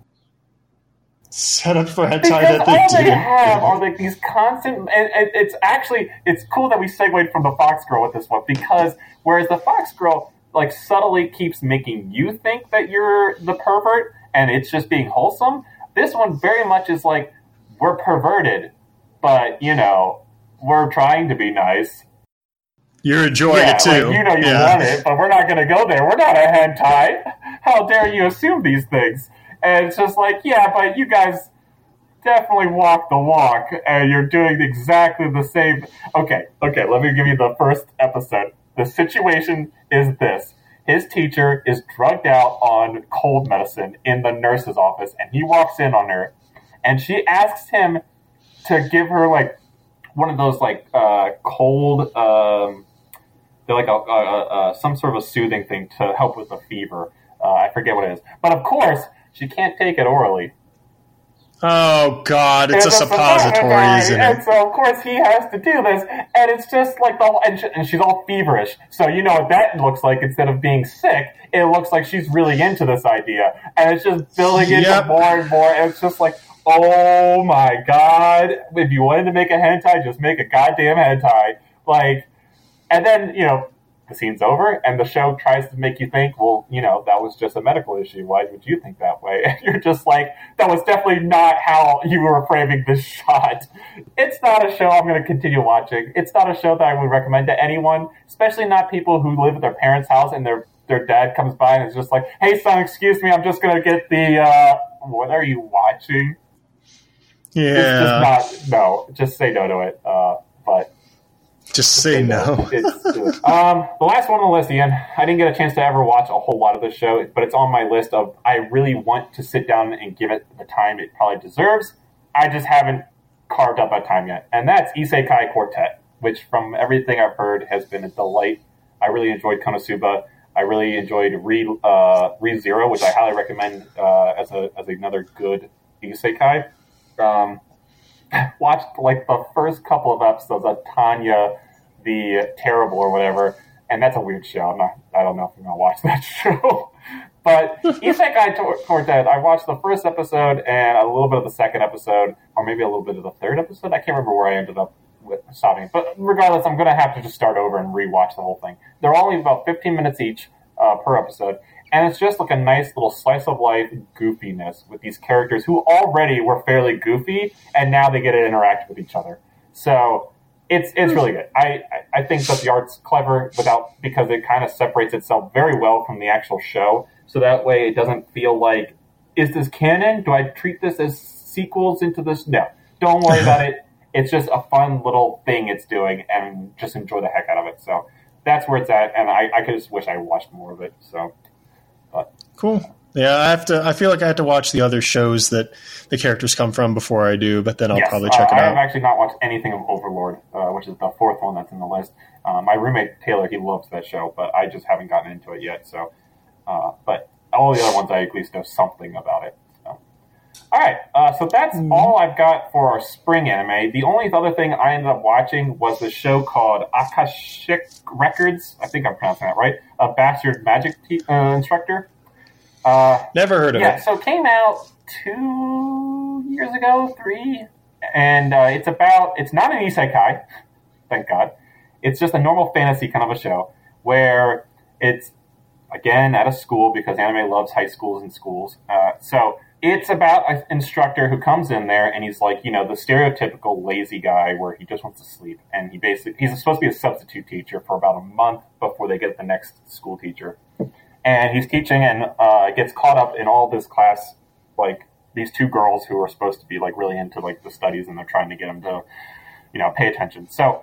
Set up for hentai Because that all they they do. have are like these constant, and, and it's actually it's cool that we segued from the Fox Girl with this one because whereas the Fox Girl like subtly keeps making you think that you're the pervert and it's just being wholesome, this one very much is like we're perverted, but you know we're trying to be nice. You're enjoying Yeah, it too. like, you know you Yeah. want it, but we're not going to go there. We're not a hentai. How dare you assume these things? And it's just like, yeah, but you guys definitely walk the walk, and you're doing exactly the same. Okay, okay, let me give you the first episode. The situation is this. His teacher is drugged out on cold medicine in the nurse's office, and he walks in on her, and she asks him to give her, like, one of those, like, uh, cold, um, they're like a, a, a, a, some sort of a soothing thing to help with the fever. Uh, I forget what it is. But, of course, she can't take it orally. Oh, God, it's, it's a suppository, isn't it? And so, of course, he has to do this, and it's just like the and, she, and she's all feverish. So you know what that looks like. Instead of being sick, it looks like she's really into this idea, and it's just building yep. into more and more. And it's just like, oh my God! If you wanted to make a hentai, just make a goddamn hentai. Like, and then you know. The scene's over, and the show tries to make you think, well, you know, that was just a medical issue. Why would you think that way? And you're just like, that was definitely not how you were framing this shot. It's not a show I'm going to continue watching. It's not a show that I would recommend to anyone, especially not people who live at their parents' house and their their dad comes by and is just like, hey, son, excuse me, I'm just going to get the, uh, what are you watching? Yeah. It's just not, no, just say no to it. Uh, but. Just say no. it's, um, the last one on the list, Ian, I didn't get a chance to ever watch a whole lot of this show, but it's on my list of I really want to sit down and give it the time it probably deserves. I just haven't carved up that time yet. And that's Isekai Quartet, which from everything I've heard has been a delight. I really enjoyed Konosuba. I really enjoyed Re, uh, Re Zero, which I highly recommend uh, as a as another good Isekai. Um, watched like the first couple of episodes of Tanya the Terrible or whatever, and that's a weird show. I'm not, I don't know if I'm gonna watch that show. But Isekai Quartet, I watched the first episode and a little bit of the second episode, or maybe a little bit of the third episode. I can't remember where I ended up with stopping. But regardless, I'm gonna have to just start over and rewatch the whole thing. They're only about fifteen minutes each uh, per episode. And it's just like a nice little slice of life goofiness with these characters who already were fairly goofy, and now they get to interact with each other. So it's it's really good. I, I think that the art's clever without because it kind of separates itself very well from the actual show. So that way it doesn't feel like, is this canon? Do I treat this as sequels into this? No. Don't worry about it. It's just a fun little thing it's doing, and just enjoy the heck out of it. So that's where it's at, and I, I could just wish I watched more of it. So. But. Cool. Yeah, I have to. I feel like I have to watch the other shows that the characters come from before I do, but then I'll yes, probably check uh, it out. I have actually not watched anything of Overlord, uh, which is the fourth one that's in the list. Uh, my roommate Taylor, he loves that show, but I just haven't gotten into it yet. So, uh, but all the other ones, I at least know something about it. So. All right, uh, so that's mm. all I've got for our spring anime. The only other thing I ended up watching was the show called Akashic Records. I think I'm pronouncing that right. A Bastard Magic te- uh, Instructor. Uh, Never heard of yeah, it. Yeah, so it came out two years ago, three, and uh, it's about, it's not an isekai, thank God. It's just a normal fantasy kind of a show where it's, again, at a school because anime loves high schools and schools. Uh, so it's about an instructor who comes in there and he's like, you know, the stereotypical lazy guy where he just wants to sleep. And he basically, he's supposed to be a substitute teacher for about a month before they get the next school teacher. And he's teaching and uh, gets caught up in all this class, like these two girls who are supposed to be like really into like the studies, and they're trying to get him to, you know, pay attention. So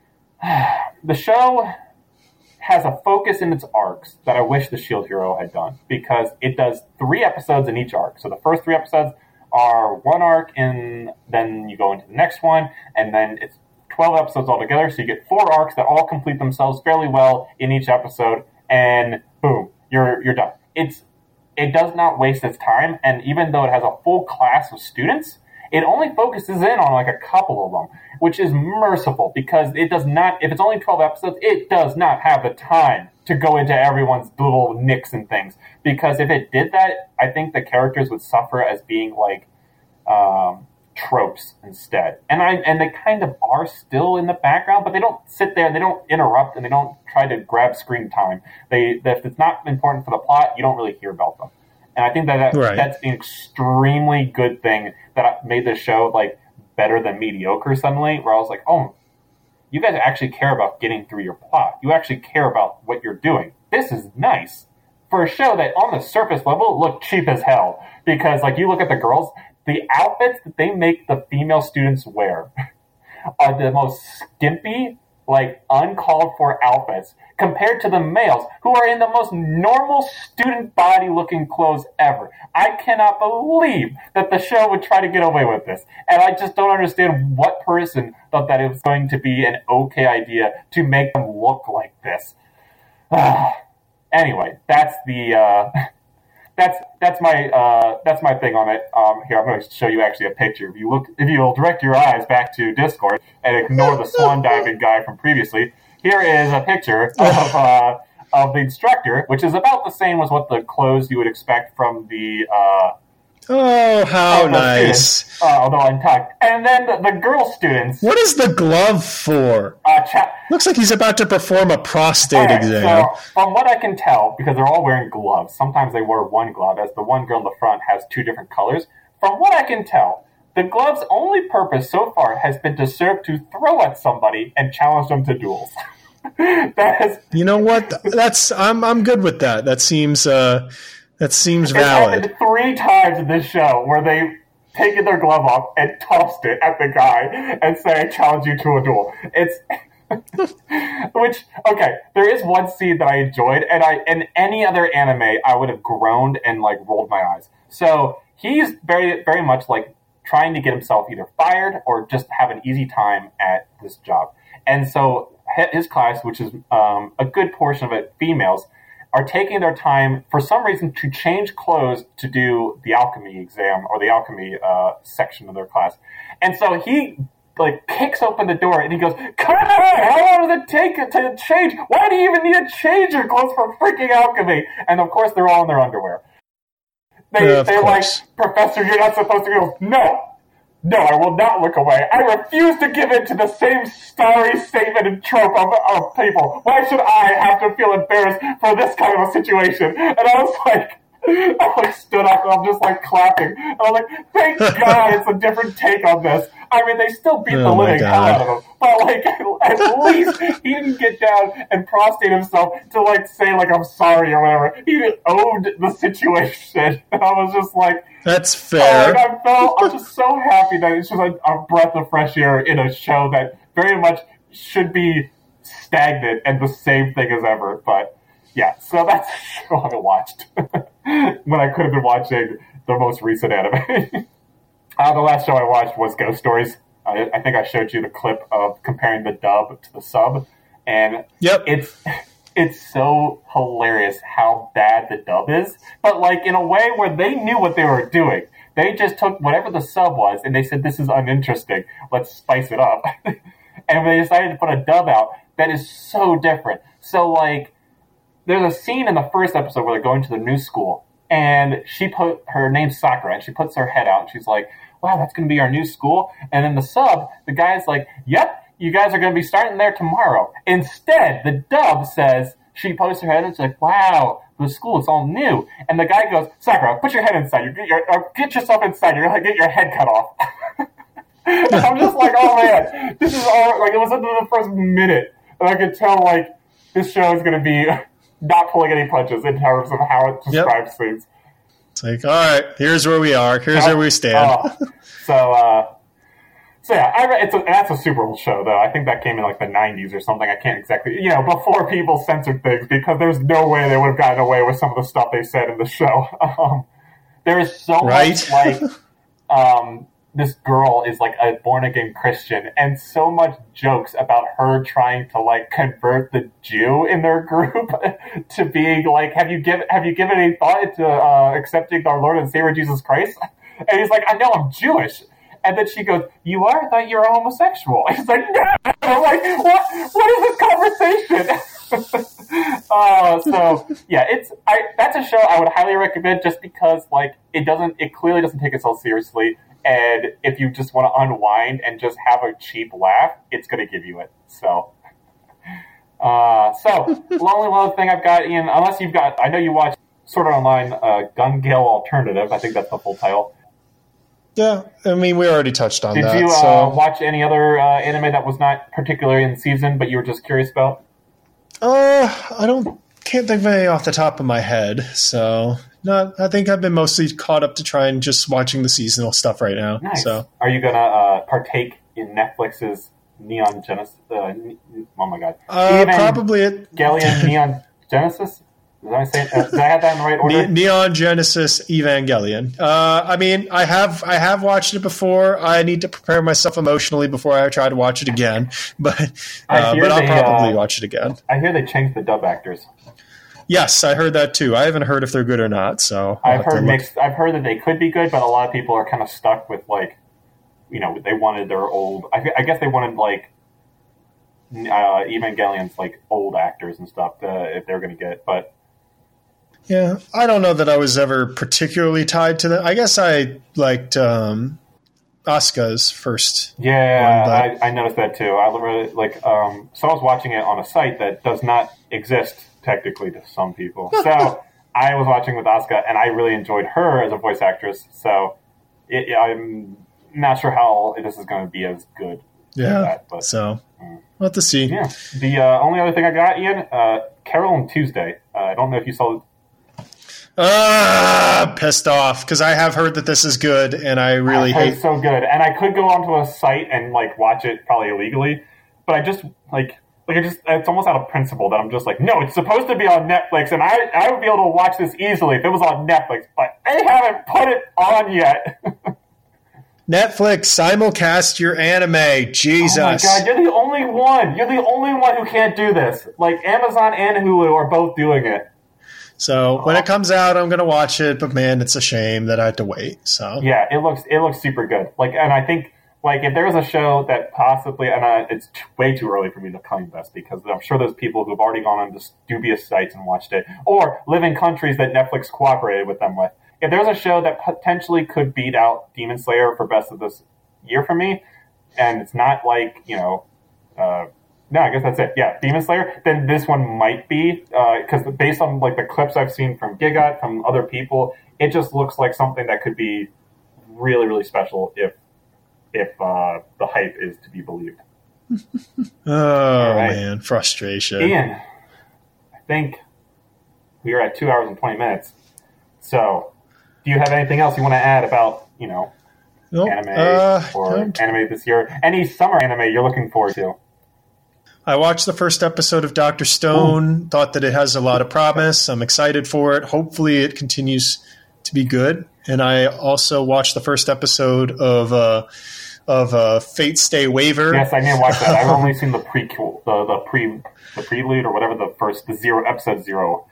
the show has a focus in its arcs that I wish the Shield Hero had done, because it does three episodes in each arc. So the first three episodes are one arc, and then you go into the next one, and then it's twelve episodes altogether. So you get four arcs that all complete themselves fairly well in each episode, and boom. You're you're done. It's it does not waste its time, and even though it has a full class of students, it only focuses in on like a couple of them, which is merciful because it does not. If it's only twelve episodes, it does not have the time to go into everyone's little nicks and things. Because if it did that, I think the characters would suffer as being like um, tropes instead. And I and they kind of are still in the background, but they don't sit there, they don't interrupt, and they don't try to grab screen time. They if it's not important for the plot, you don't really hear about them. And I think that, that right. that's an extremely good thing that made this show like better than mediocre suddenly, where I was like, oh, you guys actually care about getting through your plot. You actually care about what you're doing. This is nice. For a show that on the surface level looked cheap as hell. Because like you look at the girls, the outfits that they make the female students wear are the most skimpy, like uncalled for outfits compared to the males who are in the most normal student body looking clothes ever. I cannot believe that the show would try to get away with this. And I just don't understand what person thought that it was going to be an okay idea to make them look like this. Anyway, that's the, uh, that's that's my uh, that's my thing on it. Um, here, I'm going to show you actually a picture. If you look, if you'll direct your eyes back to Discord and ignore the swan diving guy from previously, here is a picture of uh, of the instructor, which is about the same as what the clothes you would expect from the. Uh, Oh, how nice! Uh, although intact, and then the, the girl students. What is the glove for? Uh, cha- Looks like he's about to perform a prostate right, exam. So, from what I can tell, because they're all wearing gloves, sometimes they wear one glove, as the one girl in the front has two different colors. From what I can tell, the glove's only purpose so far has been to serve to throw at somebody and challenge them to duels. That is, you know what? That's I'm I'm good with that. That seems. Uh, That seems valid. It's happened three times in this show where they've taken their glove off and tossed it at the guy and say, I challenge you to a duel. It's which okay, there is one scene that I enjoyed, and I in any other anime I would have groaned and like rolled my eyes. So he's very very much like trying to get himself either fired or just have an easy time at this job. And so his class, which is um, a good portion of it females, are taking their time, for some reason, to change clothes to do the alchemy exam or the alchemy uh, section of their class. And so he, like, kicks open the door and he goes, come on, how long does it take to change? Why do you even need to change your clothes for freaking alchemy? And, of course, they're all in their underwear. They, uh, they're like, Professor, you're not supposed to go, no. No, I will not look away. I refuse to give in to the same starry statement and trope of, of people. Why should I have to feel embarrassed for this kind of a situation? And I was like, I like stood up and I'm just like clapping. And I'm like, thank God it's a different take on this. I mean, they still beat oh the living hell God. out of him. But like, at least he didn't get down and prostrate himself to like say like, I'm sorry or whatever. He owned the situation. And I was just like, that's fair. Oh, I felt, I'm just so happy that it's just like a breath of fresh air in a show that very much should be stagnant and the same thing as ever. But yeah, so that's the show I watched when I could have been watching the most recent anime. uh, the last show I watched was Ghost Stories. I, I think I showed you the clip of comparing the dub to the sub, and yep. it's it's so hilarious how bad the dub is, but like in a way where they knew what they were doing. They just took whatever the sub was and they said, this is uninteresting, let's spice it up. And they decided to put a dub out that is so different. So like, there's a scene in the first episode where they're going to the new school, and she put, her name's Sakura, and she puts her head out and she's like, wow, that's going to be our new school. And then the sub, the guy's like, yep, you guys are going to be starting there tomorrow. Instead, the dub says, she posts her head and she's like, wow, the school is all new. And the guy goes, Sakura, put your head inside. You get, your, or get yourself inside. You're going to get your head cut off. And I'm just like, oh man, this is all, like, it was under the first minute. And I could tell, like, this show is going to be not pulling any punches in terms of how it describes yep. things. It's like, all right, here's where we are. Here's uh, where we stand. Uh, so, uh, So yeah, I, it's a, that's a super old show, though. I think that came in like the nineties or something. I can't exactly, you know, before people censored things, because there's no way they would have gotten away with some of the stuff they said in the show. Um, there is so right? much like um, this girl is like a born again Christian, and so much jokes about her trying to like convert the Jew in their group to being like, have you given have you given any thought to uh, accepting our Lord and Savior Jesus Christ? And he's like, I know I'm Jewish. And then she goes, you are? I thought you were a homosexual. He's like, no! I'm like, what? What is this conversation? uh, so, yeah, it's I, that's a show I would highly recommend just because, like, it doesn't, it clearly doesn't take itself seriously. And if you just want to unwind and just have a cheap laugh, it's going to give you it. So, uh, so, the only one other thing I've got, Ian, unless you've got, I know you watch Sword Art Online, uh, Gun Gale Alternative. I think that's the full title. Yeah, I mean, we already touched on Did that. Did you uh, so. watch any other uh, anime that was not particularly in season, but you were just curious about? Uh, I don't can't think of any off the top of my head. So, not. I think I've been mostly caught up to try and just watching the seasonal stuff right now. Nice. So, are you gonna uh, partake in Netflix's Neon Genesis? Uh, oh my god! Uh, probably it. Galleon Neon Genesis. Did I, say, uh, did I have that in the right order? Neon Genesis Evangelion. Uh, I mean, I have I have watched it before. I need to prepare myself emotionally before I try to watch it again. But uh, but I'll they, probably uh, watch it again. I hear they changed the dub actors. Yes, I heard that too. I haven't heard if they're good or not. So I'll I've heard mixed. I've heard that they could be good, but a lot of people are kind of stuck with like, you know, they wanted their old. I, I guess they wanted like uh, Evangelion's like old actors and stuff to, if they're going to get. But yeah, I don't know that I was ever particularly tied to them. I guess I liked um, Asuka's first. Yeah, one, I, I noticed that too. I really like. Um, so I was watching it on a site that does not exist technically to some people. So I was watching with Asuka, and I really enjoyed her as a voice actress. So it, I'm not sure how this is going to be as good. Yeah. That, but, so mm. we'll have to see. Yeah. The uh, only other thing I got, Ian, uh, Carol and Tuesday. Uh, I don't know if you saw. Ah, pissed off because I have heard that this is good, and I really I heard hate. It's so good, and I could go onto a site and like watch it probably illegally, but I just like like I just it's almost out of principle that I'm just like, no, it's supposed to be on Netflix, and I I would be able to watch this easily if it was on Netflix, but they haven't put it on yet. Netflix simulcast your anime, Jesus! Oh my god, you're the only one. You're the only one who can't do this. Like Amazon and Hulu are both doing it. So when it comes out, I'm going to watch it. But man, it's a shame that I had to wait. So yeah, it looks it looks super good. Like, and I think like if there was a show that possibly, and I, it's t- way too early for me to claim this because I'm sure there's people who've already gone on this dubious sites and watched it, or live in countries that Netflix cooperated with them with. If there's a show that potentially could beat out Demon Slayer for best of this year for me, and it's not like you know. Uh, No, I guess that's it. Yeah, Demon Slayer. Then this one might be because uh, based on like the clips I've seen from Gigot, from other people, it just looks like something that could be really, really special if if uh, the hype is to be believed. Oh right. Man, frustration. Ian, I think we are at two hours and twenty minutes. So, do you have anything else you want to add about you know nope. anime uh, or don't. anime this year? Any summer anime you're looking forward to? I watched the first episode of Doctor Stone, Ooh. Thought that it has a lot of promise. I'm excited for it. Hopefully it continues to be good. And I also watched the first episode of uh, of uh, Fate Stay Waver. Yes, I didn't watch that. I've only seen the prequel, the, the pre the prelude or whatever, the first, the zero, episode zero.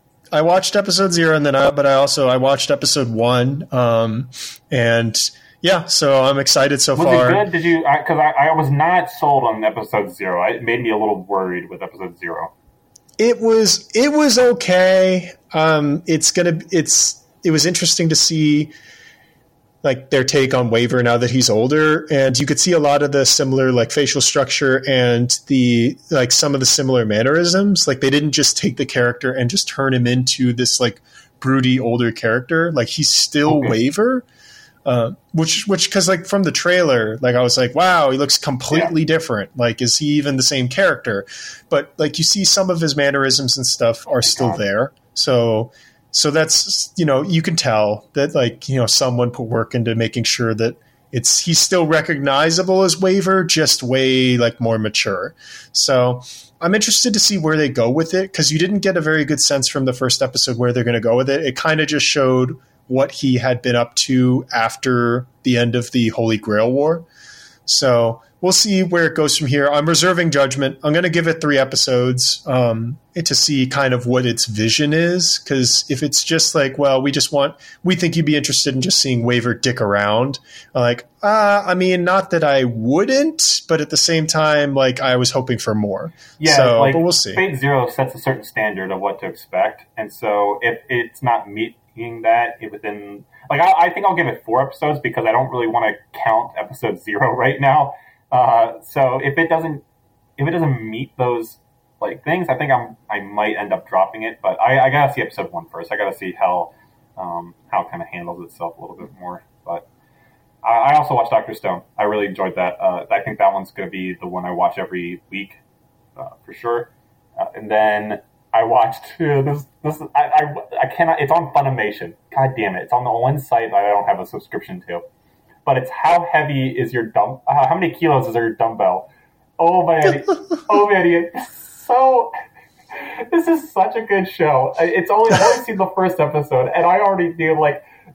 I watched episode zero, and then I, but I also I watched episode one, um, and yeah, so I'm excited so was far. Was it good? Did you? Because I, I, I was not sold on episode zero. It made me a little worried with episode zero. It was it was okay. Um, it's gonna it's it was interesting to see like their take on Waver now that he's older, and you could see a lot of the similar like facial structure and the like some of the similar mannerisms. Like they didn't just take the character and just turn him into this like broody older character. Like he's still okay. Waver. Uh, which, which, because like from the trailer, like I was like, wow, he looks completely yeah. different. Like, is he even the same character? But like, you see some of his mannerisms and stuff are still God. there. So, so that's you know, you can tell that like you know someone put work into making sure that it's he's still recognizable as Waver, just way like more mature. So I'm interested to see where they go with it because you didn't get a very good sense from the first episode where they're going to go with it. It kind of just showed what he had been up to after the end of the Holy Grail War. So we'll see where it goes from here. I'm reserving judgment. I'm going to give it three episodes um, to see kind of what its vision is. Because if it's just like, well, we just want, we think you'd be interested in just seeing Waver dick around. Like, uh, I mean, not that I wouldn't, but at the same time, like I was hoping for more. Yeah, so, like, but we'll see. Fate Zero sets a certain standard of what to expect. And so if it's not meet, that within like I, I think I'll give it four episodes because I don't really want to count episode zero right now. Uh, so if it doesn't if it doesn't meet those like things, I think I'm I might end up dropping it. But I, I gotta see episode one first. I gotta see how um, how it kind of handles itself a little bit more. But I, I also watched Doctor Stone. I really enjoyed that. Uh, I think that one's gonna be the one I watch every week uh, for sure. Uh, and then. I watched uh, this. This I, I I cannot. It's on Funimation. God damn it! It's on the one site that I don't have a subscription to. But it's how heavy is your dumb? Uh, how many kilos is your dumbbell? Oh man! oh man! It's so. This is such a good show. It's only I've only seen the first episode, and I already feel like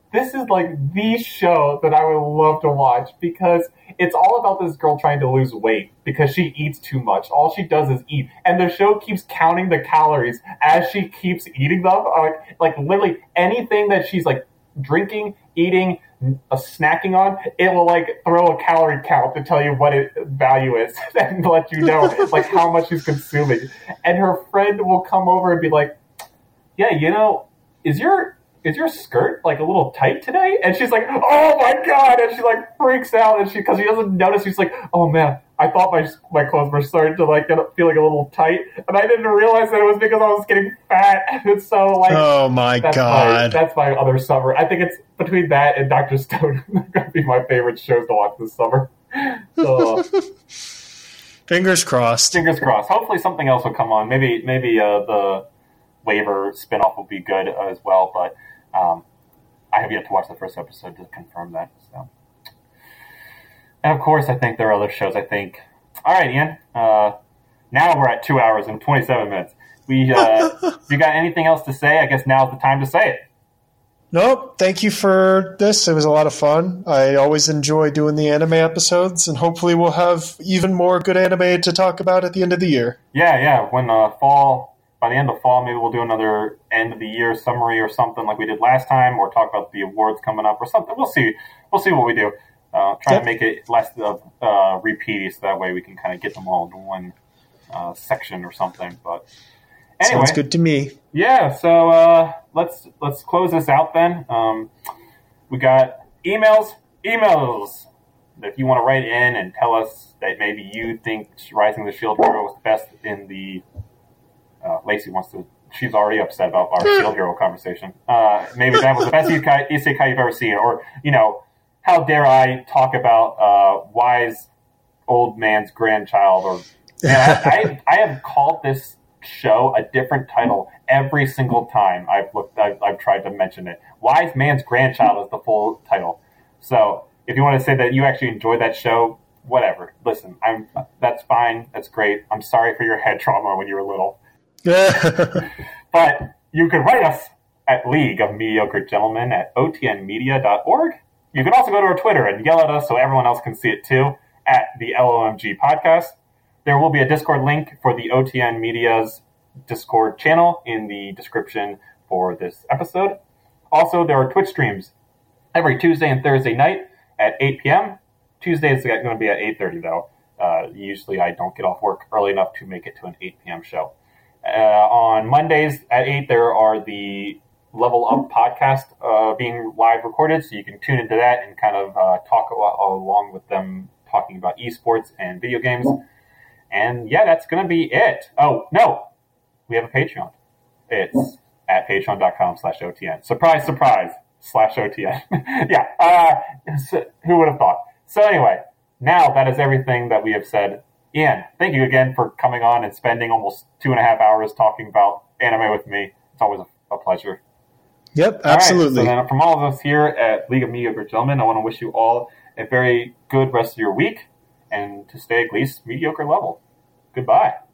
this is like the show that I would love to watch because it's all about this girl trying to lose weight because she eats too much. All she does is eat. And the show keeps counting the calories as she keeps eating them. Like, like literally anything that she's like drinking, eating, a snacking on, it will like throw a calorie count to tell you what its value is and let you know like how much she's consuming. And her friend will come over and be like, yeah, you know, is your is your skirt like a little tight today? And she's like, oh my God. And she like freaks out and she, cause she doesn't notice. She's like, oh man, I thought my, my clothes were starting to like get, feel like a little tight. And I didn't realize that it was because I was getting fat. And so like, oh my that's God. My, that's my other summer. I think it's between that and Doctor Stone. They're going to be my favorite shows to watch this summer. So fingers crossed. Fingers crossed. Hopefully something else will come on. Maybe, maybe, uh, the Waiver spinoff will be good as well, but, Um, I have yet to watch the first episode to confirm that. So, and of course, I think there are other shows. I think. All right, Ian. Uh, now we're at two hours and twenty-seven minutes. We, uh, you got anything else to say? I guess now's the time to say it. Nope. Thank you for this. It was a lot of fun. I always enjoy doing the anime episodes, and hopefully, we'll have even more good anime to talk about at the end of the year. Yeah, yeah. When uh, fall. By the end of fall, maybe we'll do another end of the year summary or something like we did last time, or talk about the awards coming up or something. We'll see. We'll see what we do. Uh, try yep. to make it less of uh, repeaty, so that way we can kind of get them all into one uh, section or something. But anyway, sounds good to me. Yeah. So uh, let's let's close this out then. Um, we got emails. Emails. If you want to write in and tell us that maybe you think Rising the Shield Hero was best in the Uh, Lacey wants to. She's already upset about our Shield Hero conversation. Uh, maybe that was the best isekai you've ever seen, or you know, how dare I talk about uh, wise old man's grandchild? Or man, I, I, I have called this show a different title every single time I've looked. I've, I've tried to mention it. Wise man's grandchild is the full title. So if you want to say that you actually enjoyed that show, whatever. Listen, I'm. That's fine. That's great. I'm sorry for your head trauma when you were little. But you can write us at League of Mediocre Gentlemen at O T N media dot org. You can also go to our Twitter and yell at us so everyone else can see it too, at the L O M G Podcast. There will be a Discord link for the O T N Media's Discord channel in the description for this episode. Also, there are Twitch streams every Tuesday and Thursday night at eight p.m. Tuesday is going to be at eight thirty, though. Uh, usually I don't get off work early enough to make it to an eight p.m. show. Uh, on Mondays at eight, there are the Level Up podcast uh, being live recorded, so you can tune into that and kind of uh, talk along with them talking about esports and video games. And yeah, that's going to be it. Oh, no, we have a Patreon. It's at patreon.com slash OTN. Surprise, surprise, slash OTN. yeah, uh, so, who would have thought? So anyway, now that is everything that we have said. Ian, thank you again for coming on and spending almost two and a half hours talking about anime with me. It's always a, a pleasure. Yep, absolutely. All right, so then from all of us here at League of Mediocre Gentlemen, I want to wish you all a very good rest of your week and to stay at least mediocre level. Goodbye.